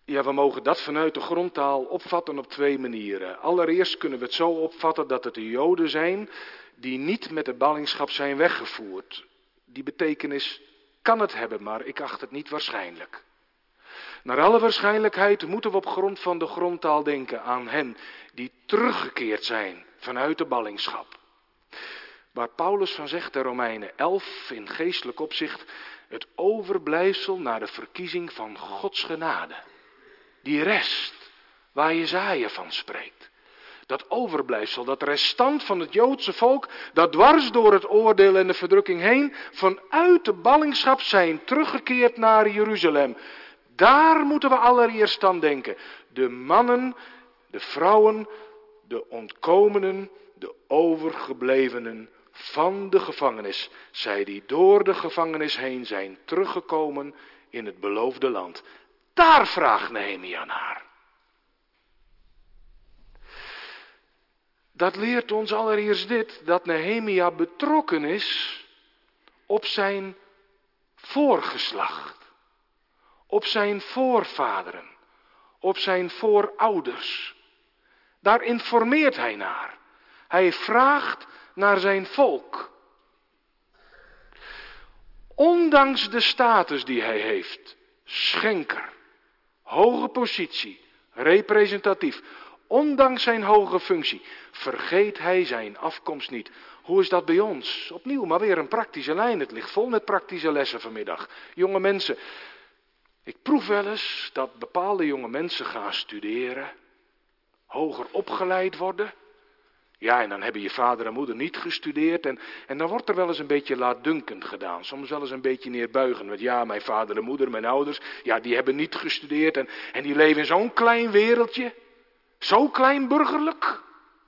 Ja, we mogen dat vanuit de grondtaal opvatten op twee manieren. Allereerst kunnen we het zo opvatten dat het de Joden zijn die niet met de ballingschap zijn weggevoerd. Die betekenis kan het hebben, maar ik acht het niet waarschijnlijk. Naar alle waarschijnlijkheid moeten we op grond van de grondtaal denken aan hen die teruggekeerd zijn vanuit de ballingschap. Waar Paulus van zegt, de Romeinen 11, in geestelijk opzicht, het overblijfsel naar de verkiezing van Gods genade. Die rest, waar Jesaja van spreekt. Dat overblijfsel, dat restant van het Joodse volk, dat dwars door het oordeel en de verdrukking heen, vanuit de ballingschap zijn teruggekeerd naar Jeruzalem. Daar moeten we allereerst aan denken. De mannen, de vrouwen, de ontkomenen, de overgeblevenen van de gevangenis. Zij die door de gevangenis heen zijn teruggekomen in het beloofde land. Daar vraagt Nehemia naar. Dat leert ons allereerst dit, dat Nehemia betrokken is op zijn voorgeslacht, op zijn voorvaderen, op zijn voorouders. Daar informeert hij naar. Hij vraagt naar zijn volk. Ondanks de status die hij heeft, schenker, hoge positie, representatief, ondanks zijn hoge functie, vergeet hij zijn afkomst niet. Hoe is dat bij ons? Opnieuw maar weer een praktische lijn. Het ligt vol met praktische lessen vanmiddag. Jonge mensen, ik proef wel eens dat bepaalde jonge mensen gaan studeren, hoger opgeleid worden. Ja, en dan hebben je vader en moeder niet gestudeerd en dan wordt er wel eens een beetje laatdunkend gedaan. Soms wel eens een beetje neerbuigend. Want ja, mijn vader en moeder, mijn ouders, ja, die hebben niet gestudeerd en die leven in zo'n klein wereldje. Zo klein burgerlijk.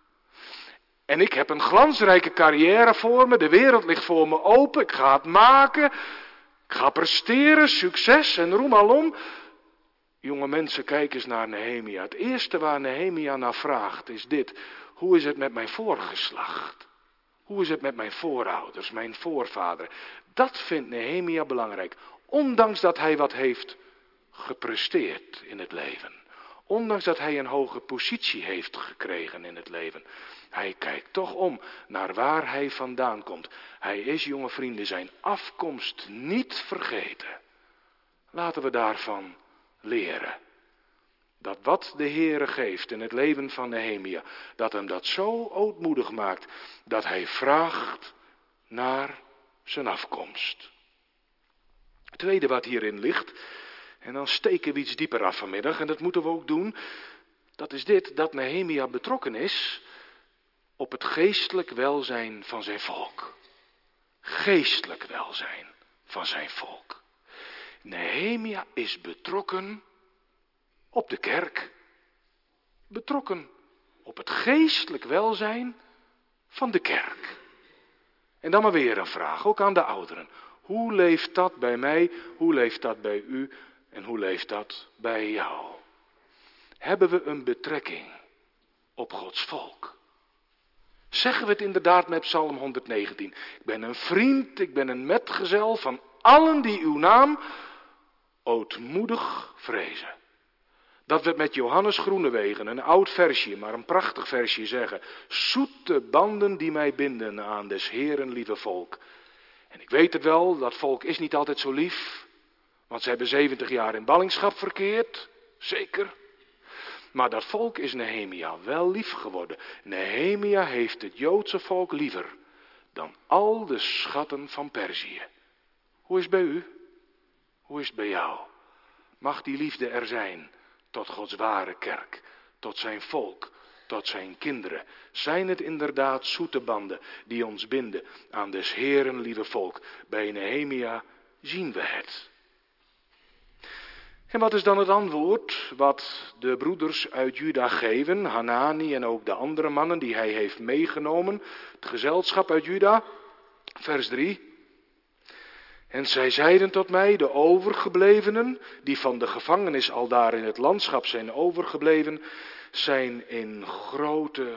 En ik heb een glansrijke carrière voor me, de wereld ligt voor me open, ik ga het maken, ik ga presteren, succes en roem alom. Jonge mensen, kijk eens naar Nehemia. Het eerste waar Nehemia naar vraagt is dit. Hoe is het met mijn voorgeslacht? Hoe is het met mijn voorouders, mijn voorvaderen? Dat vindt Nehemia belangrijk. Ondanks dat hij wat heeft gepresteerd in het leven. Ondanks dat hij een hoge positie heeft gekregen in het leven. Hij kijkt toch om naar waar hij vandaan komt. Hij is, jonge vrienden, zijn afkomst niet vergeten. Laten we daarvan leren. Dat wat de Heere geeft in het leven van Nehemia, dat hem dat zo ootmoedig maakt, dat hij vraagt naar zijn afkomst. Het tweede wat hierin ligt, en dan steken we iets dieper af vanmiddag, en dat moeten we ook doen, dat is dit, dat Nehemia betrokken is op het geestelijk welzijn van zijn volk. Geestelijk welzijn van zijn volk. Nehemia is betrokken op de kerk. Betrokken op het geestelijk welzijn van de kerk. En dan maar weer een vraag, ook aan de ouderen. Hoe leeft dat bij mij? Hoe leeft dat bij u? En hoe leeft dat bij jou? Hebben we een betrekking op Gods volk? Zeggen we het inderdaad met Psalm 119. Ik ben een vriend, ik ben een metgezel van allen die uw naam ootmoedig vrezen. Dat we het met Johannes Groenewegen, een oud versje, maar een prachtig versje zeggen. Zoete banden die mij binden aan des Heeren lieve volk. En ik weet het wel, dat volk is niet altijd zo lief. Want ze hebben 70 jaar in ballingschap verkeerd. Zeker. Maar dat volk is Nehemia wel lief geworden. Nehemia heeft het Joodse volk liever dan al de schatten van Perzië. Hoe is het bij u? Hoe is het bij jou? Mag die liefde er zijn tot Gods ware kerk, tot zijn volk, tot zijn kinderen. Zijn het inderdaad zoete banden die ons binden aan des Heeren lieve volk? Bij Nehemia zien we het. En wat is dan het antwoord wat de broeders uit Juda geven, Hanani en ook de andere mannen die hij heeft meegenomen, het gezelschap uit Juda, vers 3. En zij zeiden tot mij, de overgeblevenen, die van de gevangenis al daar in het landschap zijn overgebleven, zijn in grote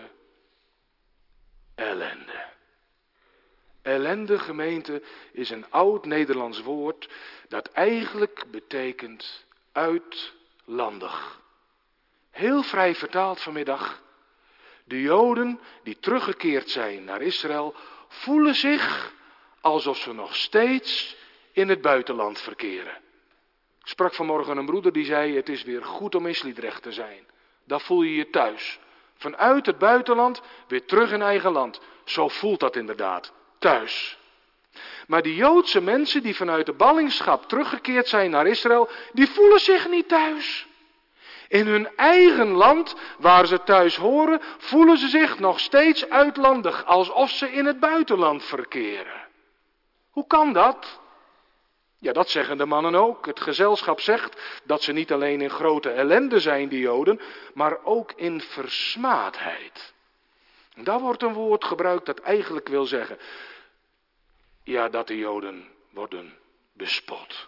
ellende. Ellende, gemeente, is een oud Nederlands woord dat eigenlijk betekent uitlandig. Heel vrij vertaald vanmiddag. De Joden die teruggekeerd zijn naar Israël voelen zich alsof ze nog steeds in het buitenland verkeren. Ik sprak vanmorgen een broeder die zei, het is weer goed om in Sliedrecht te zijn. Daar voel je je thuis. Vanuit het buitenland weer terug in eigen land. Zo voelt dat inderdaad, thuis. Maar die Joodse mensen die vanuit de ballingschap teruggekeerd zijn naar Israël, die voelen zich niet thuis. In hun eigen land, waar ze thuis horen, voelen ze zich nog steeds uitlandig, alsof ze in het buitenland verkeren. Hoe kan dat? Ja, dat zeggen de mannen ook. Het gezelschap zegt dat ze niet alleen in grote ellende zijn, die Joden, maar ook in versmaadheid. En daar wordt een woord gebruikt dat eigenlijk wil zeggen, ja, dat de Joden worden bespot.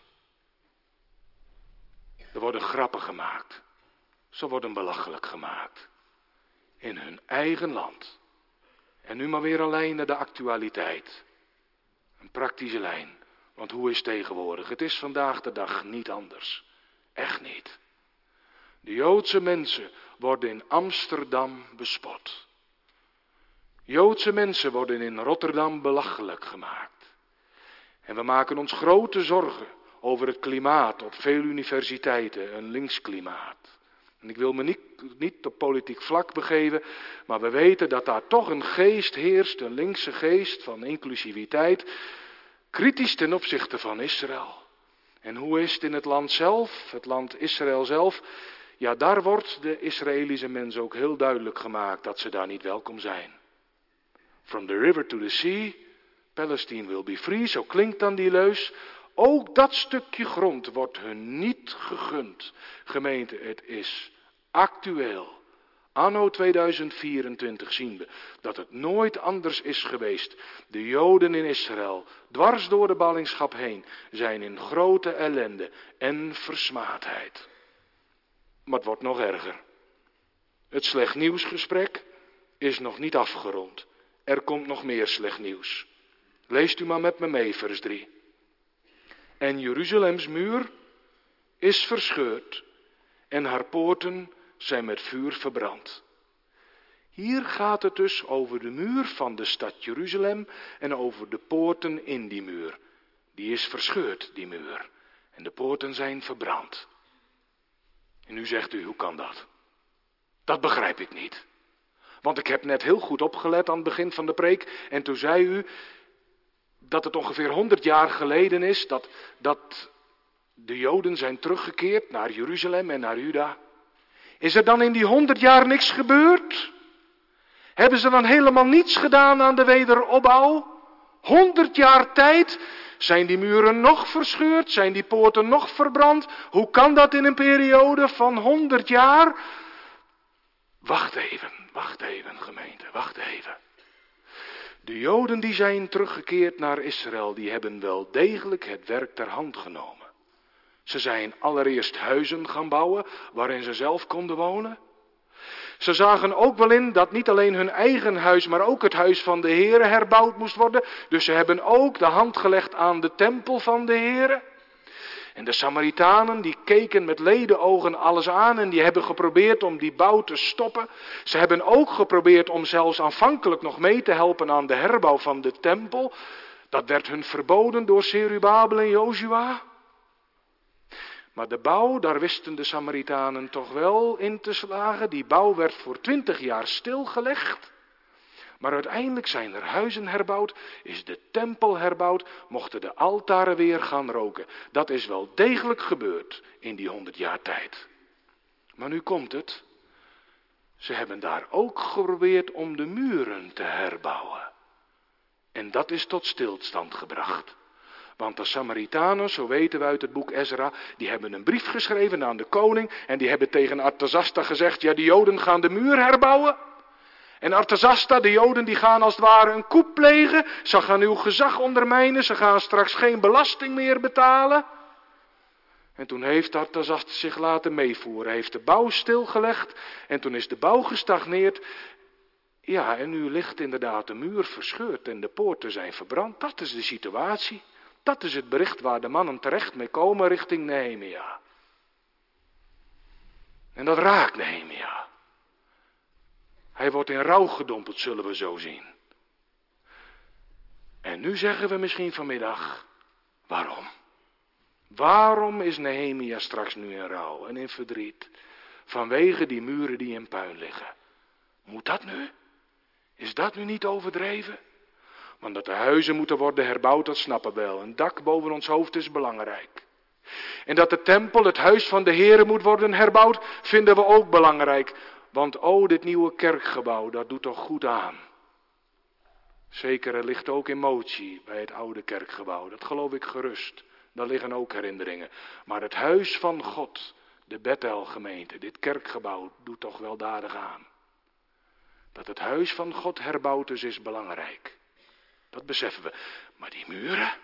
Er worden grappen gemaakt. Ze worden belachelijk gemaakt. In hun eigen land. En nu maar weer alleen naar de actualiteit. Een praktische lijn. Want hoe is tegenwoordig? Het is vandaag de dag niet anders. Echt niet. De Joodse mensen worden in Amsterdam bespot. Joodse mensen worden in Rotterdam belachelijk gemaakt. En we maken ons grote zorgen over het klimaat op veel universiteiten, een linksklimaat. En ik wil me niet op politiek vlak begeven, maar we weten dat daar toch een geest heerst, een linkse geest van inclusiviteit, kritisch ten opzichte van Israël. En hoe is het in het land zelf, het land Israël zelf? Ja, daar wordt de Israëlische mens ook heel duidelijk gemaakt dat ze daar niet welkom zijn. From the river to the sea, Palestine will be free, zo klinkt dan die leus. Ook dat stukje grond wordt hun niet gegund. Gemeente, het is actueel. Anno 2024 zien we dat het nooit anders is geweest. De Joden in Israël, dwars door de ballingschap heen, zijn in grote ellende en versmaadheid. Maar het wordt nog erger. Het slecht nieuwsgesprek is nog niet afgerond. Er komt nog meer slecht nieuws. Leest u maar met me mee, vers 3. En Jeruzalems muur is verscheurd en haar poorten zijn met vuur verbrand. Hier gaat het dus over de muur van de stad Jeruzalem en over de poorten in die muur. Die is verscheurd, die muur. En de poorten zijn verbrand. En nu zegt u, hoe kan dat? Dat begrijp ik niet. Want ik heb net heel goed opgelet aan het begin van de preek. En toen zei u dat het ongeveer 100 jaar geleden is dat de Joden zijn teruggekeerd naar Jeruzalem en naar Juda. Is er dan in die 100 jaar niks gebeurd? Hebben ze dan helemaal niets gedaan aan de wederopbouw? 100 jaar tijd? Zijn die muren nog verscheurd? Zijn die poorten nog verbrand? Hoe kan dat in een periode van 100 jaar? Wacht even gemeente, wacht even. De Joden die zijn teruggekeerd naar Israël, die hebben wel degelijk het werk ter hand genomen. Ze zijn allereerst huizen gaan bouwen waarin ze zelf konden wonen. Ze zagen ook wel in dat niet alleen hun eigen huis, maar ook het huis van de Heere herbouwd moest worden. Dus ze hebben ook de hand gelegd aan de tempel van de Heere. En de Samaritanen die keken met ledenogen alles aan en die hebben geprobeerd om die bouw te stoppen. Ze hebben ook geprobeerd om zelfs aanvankelijk nog mee te helpen aan de herbouw van de tempel. Dat werd hun verboden door Zerubabel en Jozua. Maar de bouw, daar wisten de Samaritanen toch wel in te slagen. Die bouw werd voor 20 jaar stilgelegd. Maar uiteindelijk zijn er huizen herbouwd, is de tempel herbouwd, mochten de altaren weer gaan roken. Dat is wel degelijk gebeurd in die 100 jaar tijd. Maar nu komt het. Ze hebben daar ook geprobeerd om de muren te herbouwen. En dat is tot stilstand gebracht. Want de Samaritanen, zo weten we uit het boek Ezra, die hebben een brief geschreven aan de koning. En die hebben tegen Artasasta gezegd, ja, de Joden gaan de muur herbouwen. En Artasasta, de Joden, die gaan als het ware een coup plegen. Ze gaan uw gezag ondermijnen, ze gaan straks geen belasting meer betalen. En toen heeft Artasasta zich laten meevoeren, heeft de bouw stilgelegd. En toen is de bouw gestagneerd. Ja, en nu ligt inderdaad de muur verscheurd en de poorten zijn verbrand. Dat is de situatie. Dat is het bericht waar de mannen terecht mee komen richting Nehemia. En dat raakt Nehemia. Hij wordt in rouw gedompeld, zullen we zo zien. En nu zeggen we misschien vanmiddag, waarom? Waarom is Nehemia straks nu in rouw en in verdriet? Vanwege die muren die in puin liggen. Moet dat nu? Is dat nu niet overdreven? Want dat de huizen moeten worden herbouwd, dat snappen we wel. Een dak boven ons hoofd is belangrijk. En dat de tempel, het huis van de Here, moet worden herbouwd, vinden we ook belangrijk. Want dit nieuwe kerkgebouw, dat doet toch goed aan. Zeker, er ligt ook emotie bij het oude kerkgebouw. Dat geloof ik gerust. Daar liggen ook herinneringen. Maar het huis van God, de Bethel-gemeente, dit kerkgebouw, doet toch weldadig aan. Dat het huis van God herbouwd is belangrijk. Dat beseffen we. Maar die muren,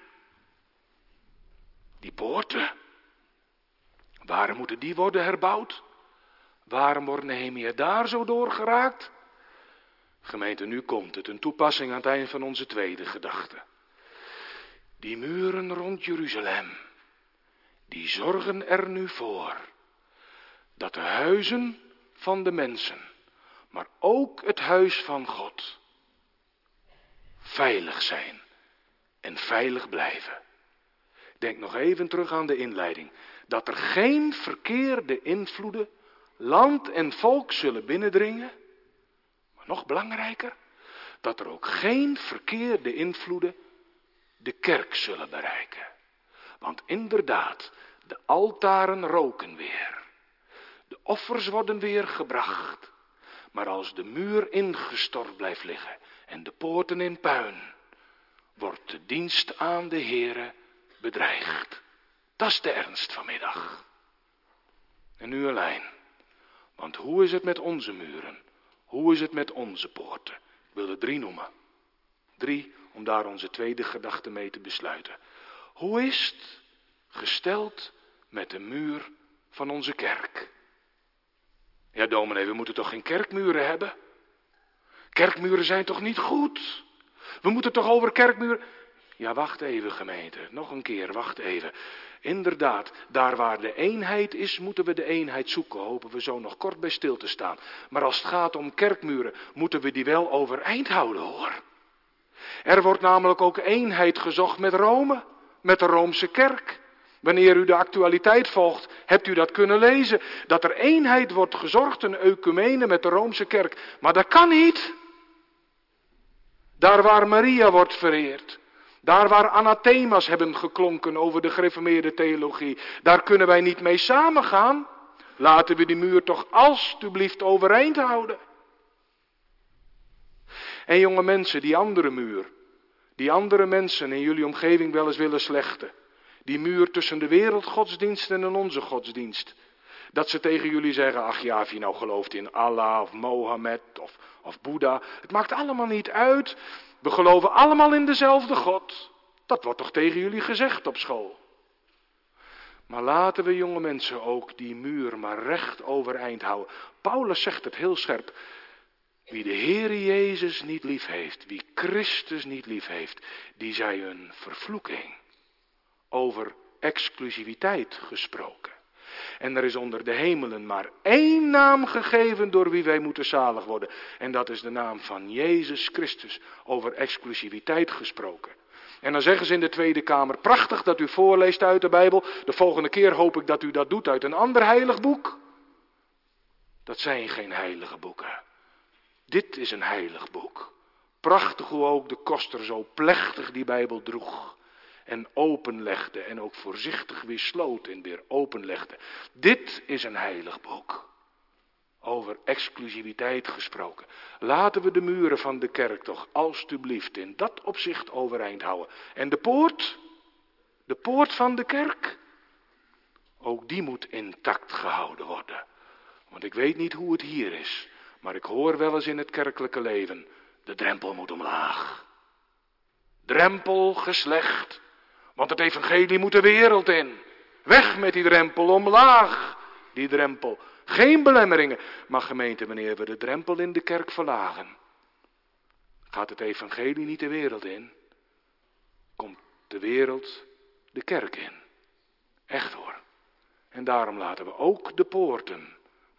die poorten, waarom moeten die worden herbouwd? Waarom wordt Nehemia daar zo door geraakt? Gemeente, nu komt het, een toepassing aan het eind van onze tweede gedachte. Die muren rond Jeruzalem, die zorgen er nu voor dat de huizen van de mensen, maar ook het huis van God, veilig zijn en veilig blijven. Denk nog even terug aan de inleiding. Dat er geen verkeerde invloeden land en volk zullen binnendringen. Maar nog belangrijker, dat er ook geen verkeerde invloeden de kerk zullen bereiken. Want inderdaad, de altaren roken weer. De offers worden weer gebracht. Maar als de muur ingestort blijft liggen en de poorten in puin, wordt de dienst aan de Here bedreigd. Dat is de ernst vanmiddag. En nu alleen. Want hoe is het met onze muren? Hoe is het met onze poorten? Ik wil er 3 noemen. 3, om daar onze tweede gedachte mee te besluiten. Hoe is het gesteld met de muur van onze kerk? Ja, dominee, we moeten toch geen kerkmuren hebben? Kerkmuren zijn toch niet goed? We moeten toch over kerkmuren... Ja, wacht even gemeente, nog een keer, wacht even. Inderdaad, daar waar de eenheid is, moeten we de eenheid zoeken. Hopen we zo nog kort bij stil te staan. Maar als het gaat om kerkmuren, moeten we die wel overeind houden, hoor. Er wordt namelijk ook eenheid gezocht met Rome, met de Roomse kerk. Wanneer u de actualiteit volgt, hebt u dat kunnen lezen. Dat er eenheid wordt gezocht, een ecumene met de Roomse kerk. Maar dat kan niet. Daar waar Maria wordt vereerd. Daar waar anathema's hebben geklonken over de gereformeerde theologie. Daar kunnen wij niet mee samengaan. Laten we die muur toch alstublieft overeind houden. En jonge mensen, die andere muur. Die andere mensen in jullie omgeving wel eens willen slechten. Die muur tussen de wereldgodsdienst en onze godsdienst. Dat ze tegen jullie zeggen, ach ja, of je nou gelooft in Allah of Mohammed of Boeddha. Het maakt allemaal niet uit. We geloven allemaal in dezelfde God. Dat wordt toch tegen jullie gezegd op school. Maar laten we jonge mensen ook die muur maar recht overeind houden. Paulus zegt het heel scherp. Wie de Heere Jezus niet lief heeft, wie Christus niet lief heeft, die zij een vervloeking. Over exclusiviteit gesproken. En er is onder de hemelen maar 1 naam gegeven door wie wij moeten zalig worden. En dat is de naam van Jezus Christus. Over exclusiviteit gesproken. En dan zeggen ze in de Tweede Kamer, prachtig dat u voorleest uit de Bijbel. De volgende keer hoop ik dat u dat doet uit een ander heilig boek. Dat zijn geen heilige boeken. Dit is een heilig boek. Prachtig hoe ook de koster zo plechtig die Bijbel droeg. En openlegde en ook voorzichtig weer sloot en weer openlegde. Dit is een heilig boek. Over exclusiviteit gesproken. Laten we de muren van de kerk toch alstublieft in dat opzicht overeind houden. En de poort van de kerk, ook die moet intact gehouden worden. Want ik weet niet hoe het hier is, maar ik hoor wel eens in het kerkelijke leven, de drempel moet omlaag. Drempel geslecht. Want het evangelie moet de wereld in. Weg met die drempel, omlaag die drempel. Geen belemmeringen. Maar gemeente, wanneer we de drempel in de kerk verlagen, gaat het evangelie niet de wereld in. Komt de wereld de kerk in. Echt hoor. En daarom laten we ook de poorten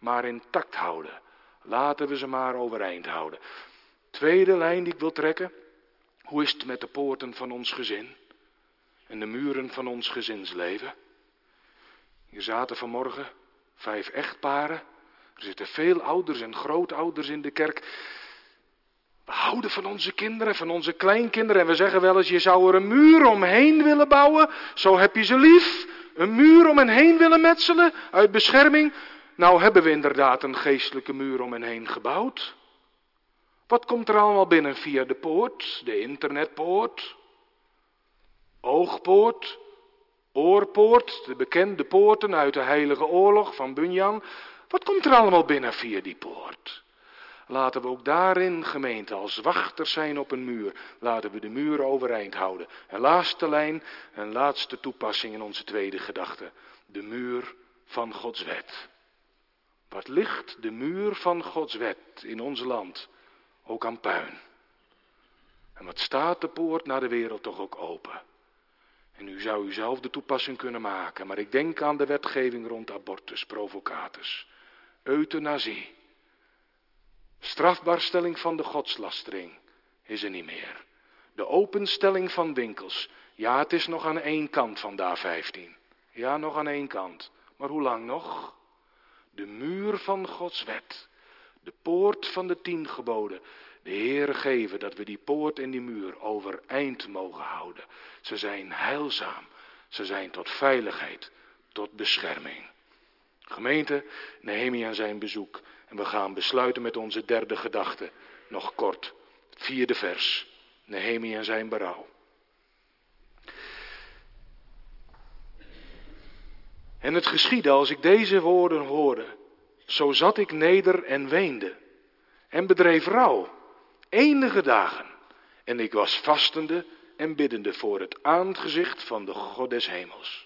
maar intact houden. Laten we ze maar overeind houden. Tweede lijn die ik wil trekken. Hoe is het met de poorten van ons gezin? En de muren van ons gezinsleven? Hier zaten vanmorgen 5 echtparen. Er zitten veel ouders en grootouders in de kerk. We houden van onze kinderen, van onze kleinkinderen. En we zeggen wel eens, je zou er een muur omheen willen bouwen. Zo heb je ze lief. Een muur om hen heen willen metselen, uit bescherming. Nou hebben we inderdaad een geestelijke muur om hen heen gebouwd. Wat komt er allemaal binnen via de poort? De internetpoort. Oogpoort. Oorpoort. De bekende poorten uit de Heilige Oorlog van Bunyan. Wat komt er allemaal binnen via die poort? Laten we ook daarin, gemeente, als wachters zijn op een muur. Laten we de muur overeind houden. En laatste lijn, en laatste toepassing in onze tweede gedachte. De muur van Gods wet. Wat ligt de muur van Gods wet in ons land ook aan puin. En wat staat de poort naar de wereld toch ook open. En u zou u zelf de toepassing kunnen maken. Maar ik denk aan de wetgeving rond abortus, provocatus, euthanasie. Strafbaarstelling van de godslastering is er niet meer. De openstelling van winkels. Ja, het is nog aan één kant van de A15. Ja, nog aan één kant. Maar hoe lang nog? De muur van Gods wet. De poort van de 10 geboden. De Heere geven dat we die poort en die muur overeind mogen houden. Ze zijn heilzaam. Ze zijn tot veiligheid, tot bescherming. Gemeente, Nehemia en zijn bezoek. En we gaan besluiten met onze derde gedachte. Nog kort, het 4e vers. Nehemia en zijn berouw. En het geschiedde als ik deze woorden hoorde. Zo zat ik neder en weende. En bedreef rouw. Enige dagen. En ik was vastende en biddende voor het aangezicht van de God des hemels.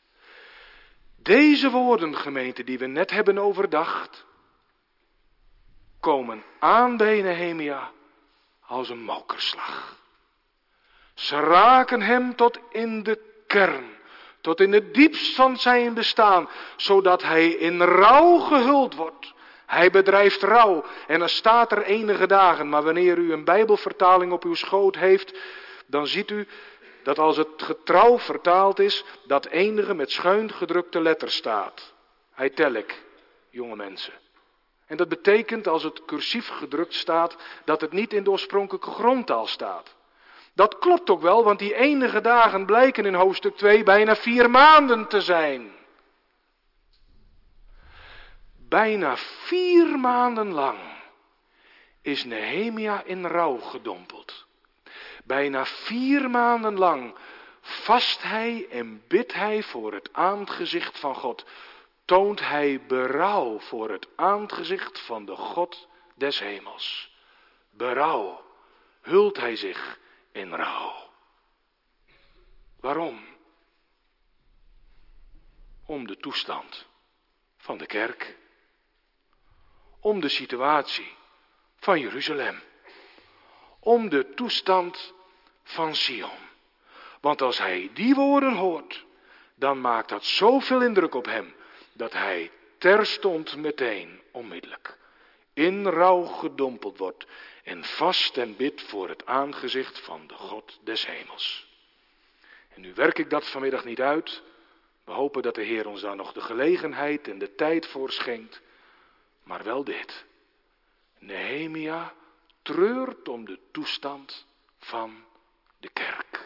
Deze woorden, gemeente, die we net hebben overdacht, komen aan bij Nehemia als een mokerslag. Ze raken hem tot in de kern, tot in het diepst van zijn bestaan, zodat hij in rouw gehuld wordt. Hij bedrijft rouw en dan staat er enige dagen, maar wanneer u een Bijbelvertaling op uw schoot heeft, dan ziet u dat als het getrouw vertaald is, dat enige met schuin gedrukte letters staat. Heitelek, jonge mensen. En dat betekent als het cursief gedrukt staat, dat het niet in de oorspronkelijke grondtaal staat. Dat klopt ook wel, want die enige dagen blijken in hoofdstuk 2 bijna 4 maanden te zijn. Bijna 4 maanden lang is Nehemia in rouw gedompeld. Bijna 4 maanden lang vast hij en bidt hij voor het aangezicht van God. Toont hij berouw voor het aangezicht van de God des hemels. Berouw, hult hij zich in rouw. Waarom? Om de toestand van de kerk. Om de situatie van Jeruzalem. Om de toestand van Sion. Want als hij die woorden hoort, dan maakt dat zoveel indruk op hem, dat hij terstond meteen, onmiddellijk, in rouw gedompeld wordt en vast en bidt voor het aangezicht van de God des hemels. En nu werk ik dat vanmiddag niet uit. We hopen dat de Heer ons daar nog de gelegenheid en de tijd voor schenkt. Maar wel dit. Nehemia treurt om de toestand van de kerk.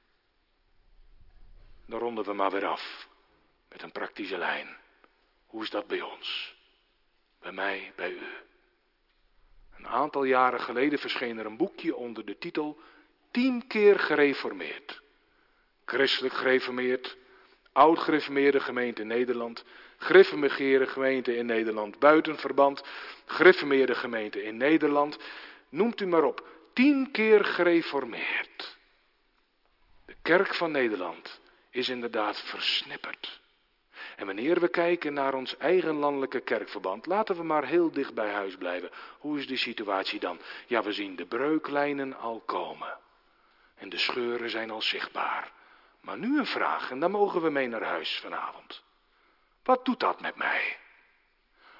Dan ronden we maar weer af met een praktische lijn. Hoe is dat bij ons? Bij mij, bij u. Een aantal jaren geleden verscheen er een boekje onder de titel 10 keer gereformeerd. Christelijk gereformeerd, oud gereformeerde gemeente in Nederland, gereformeerde gemeente in Nederland buiten verband, gereformeerde gemeente in Nederland. Noemt u maar op, 10 keer gereformeerd. De kerk van Nederland is inderdaad versnipperd. En wanneer we kijken naar ons eigen landelijke kerkverband, laten we maar heel dicht bij huis blijven. Hoe is de situatie dan? Ja, we zien de breuklijnen al komen. En de scheuren zijn al zichtbaar. Maar nu een vraag, en dan mogen we mee naar huis vanavond. Wat doet dat met mij?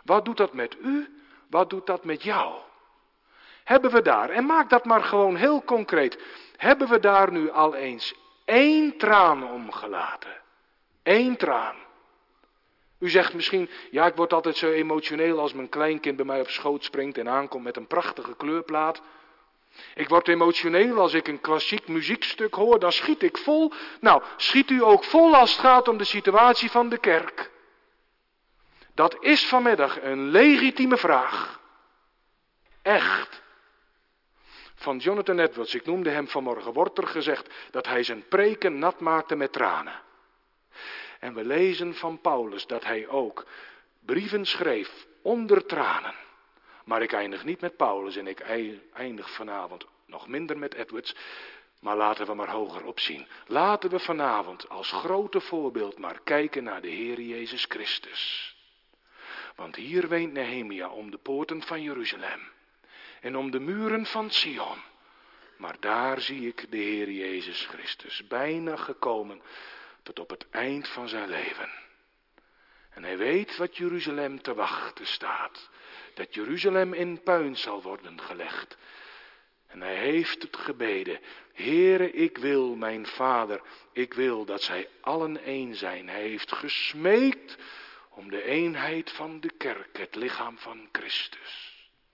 Wat doet dat met u? Wat doet dat met jou? Hebben we daar, en maak dat maar gewoon heel concreet, hebben we daar nu al eens 1 traan om gelaten? 1 traan. U zegt misschien, ja, ik word altijd zo emotioneel als mijn kleinkind bij mij op schoot springt en aankomt met een prachtige kleurplaat. Ik word emotioneel als ik een klassiek muziekstuk hoor, dan schiet ik vol. Nou, schiet u ook vol als het gaat om de situatie van de kerk? Dat is vanmiddag een legitieme vraag. Echt. Van Jonathan Edwards, ik noemde hem vanmorgen, wordt er gezegd dat hij zijn preken nat maakte met tranen. En we lezen van Paulus dat hij ook brieven schreef onder tranen. Maar ik eindig niet met Paulus en ik eindig vanavond nog minder met Edwards. Maar laten we maar hoger opzien. Laten we vanavond als grote voorbeeld maar kijken naar de Heer Jezus Christus. Want hier weent Nehemia om de poorten van Jeruzalem. En om de muren van Sion. Maar daar zie ik de Heer Jezus Christus bijna gekomen tot op het eind van zijn leven. En hij weet wat Jeruzalem te wachten staat. Dat Jeruzalem in puin zal worden gelegd. En hij heeft het gebeden. Heere, ik wil, mijn Vader, ik wil dat zij allen één zijn. Hij heeft gesmeekt om de eenheid van de kerk, het lichaam van Christus.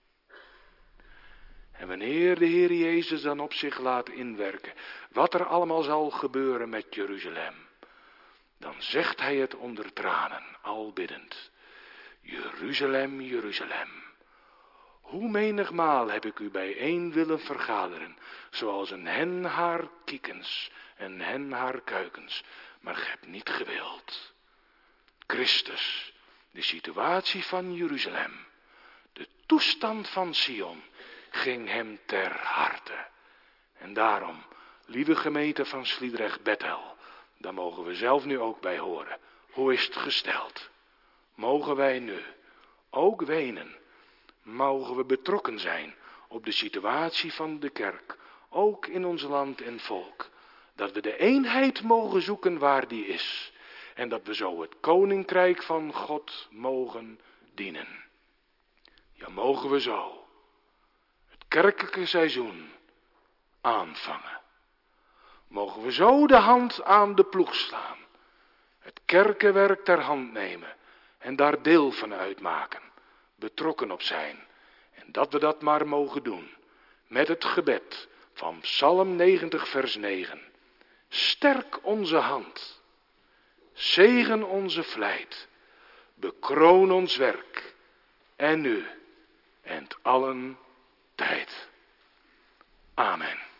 En wanneer de Heer Jezus dan op zich laat inwerken, wat er allemaal zal gebeuren met Jeruzalem, dan zegt hij het onder tranen, al biddend. Jeruzalem, Jeruzalem, hoe menigmaal heb ik u bijeen willen vergaderen, zoals een hen haar kiekens en hen haar kuikens, maar gij hebt niet gewild. Christus, de situatie van Jeruzalem, de toestand van Sion, ging hem ter harte. En daarom, lieve gemeente van Sliedrecht-Bethel, daar mogen we zelf nu ook bij horen. Hoe is het gesteld? Mogen wij nu ook wenen? Mogen we betrokken zijn op de situatie van de kerk, ook in ons land en volk? Dat we de eenheid mogen zoeken waar die is. En dat we zo het koninkrijk van God mogen dienen. Ja, mogen we zo het kerkelijke seizoen aanvangen. Mogen we zo de hand aan de ploeg slaan. Het kerkenwerk ter hand nemen. En daar deel van uitmaken. Betrokken op zijn. En dat we dat maar mogen doen. Met het gebed van Psalm 90 vers 9. Sterk onze hand. Zegen onze vlijt. Bekroon ons werk. En nu. En allen tijd. Amen.